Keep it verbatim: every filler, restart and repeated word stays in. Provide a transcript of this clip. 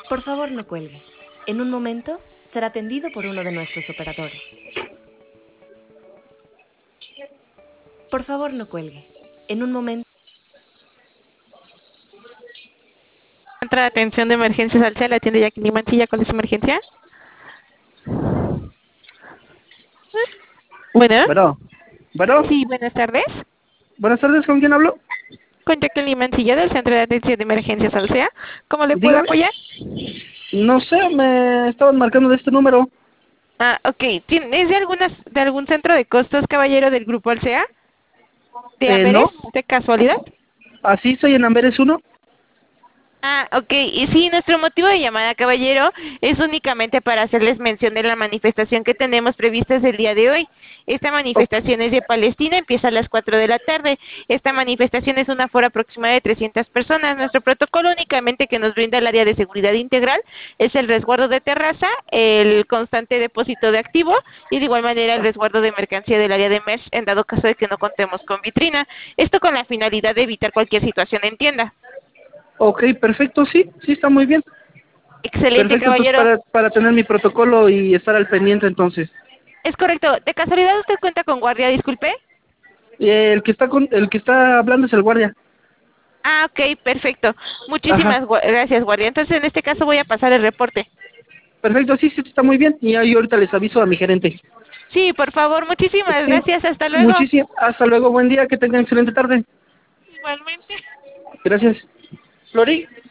Por favor, no cuelgue. En un momento será atendido por uno de nuestros operadores. Por favor, no cuelgue. En un momento... Centro de atención de emergencias al C E A, la atiende Jacqueline Mancilla. ¿Cuál es su emergencia? Bueno, Bueno, bueno, sí, buenas tardes. buenas tardes, ¿con quién hablo? Con Jacqueline Mancilla del Centro de Atención de Emergencias al C E A. ¿Cómo le puedo Dígame. apoyar? No sé, me estaban marcando de este número. Ah, ok. ¿Tien- ¿Es de, algunas, de algún centro de costos, caballero del grupo Alsea? ¿De Eh, no, Amberes, de casualidad? así estoy en Amberes uno. Ah, ok. Y sí, nuestro motivo de llamada, caballero, es únicamente para hacerles mención de la manifestación que tenemos prevista el día de hoy. Esta O- manifestación es de Palestina, empieza a las cuatro de la tarde. Esta manifestación es una aforo aproximada de trescientas personas. Nuestro protocolo únicamente que nos brinda el área de seguridad integral es el resguardo de terraza, el constante depósito de activo y de igual manera el resguardo de mercancía del área de merch en dado caso de que no contemos con vitrina. Esto con la finalidad de evitar cualquier situación en tienda. ok, perfecto, sí, sí está muy bien. Excelente, Perfecto, entonces caballero. para, para tener mi protocolo y estar al pendiente entonces. Es correcto. ¿De casualidad usted cuenta con guardia? Disculpe. Eh, el que está con, el que está hablando es el guardia. Ah, ok, perfecto. Ajá, Muchísimas gua- gracias, guardia. Entonces, en este caso voy a pasar el reporte. perfecto, sí, sí está muy bien. Y ahí ahorita les aviso a mi gerente. Sí, por favor, muchísimas Sí, gracias. Hasta luego. muchísimo. Hasta luego, buen día, que tengan excelente tarde. Igualmente. Gracias. Flori.